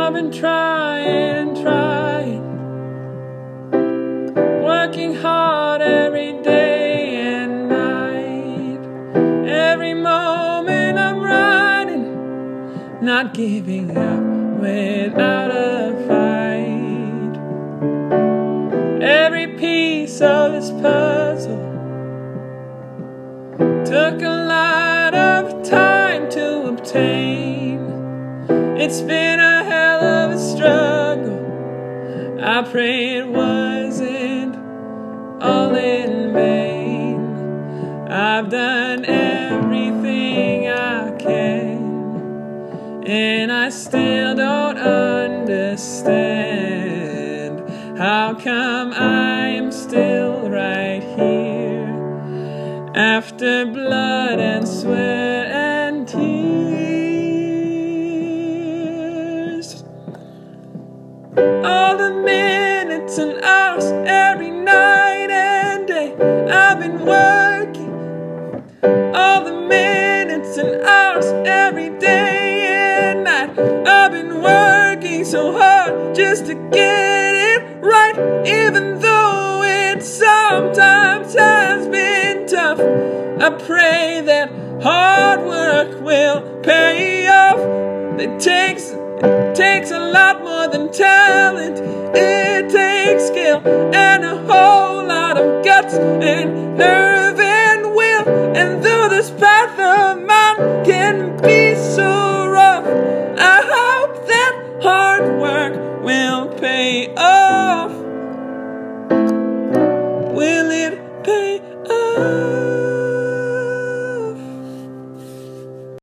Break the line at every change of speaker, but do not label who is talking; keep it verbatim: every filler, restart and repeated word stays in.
I've been trying, trying, working hard every day and night. Every moment I'm running, not giving up without a fight. Every piece of this puzzle took a lot of time to obtain. It's been a hell of a struggle. I pray it wasn't all in vain. I've done everything I can, and I still don't understand how come I'm still right here after blood and sweat and tears. All the minutes and hours, every night and day, I've been working. All the minutes and hours, every day and night, I've been working so hard just to get it right, even though it sometimes has been tough. I pray that hard work will pay off. It takes, it takes a lot more than talent. It takes skill and a whole lot of guts and nerve and will. And though this path of mine can be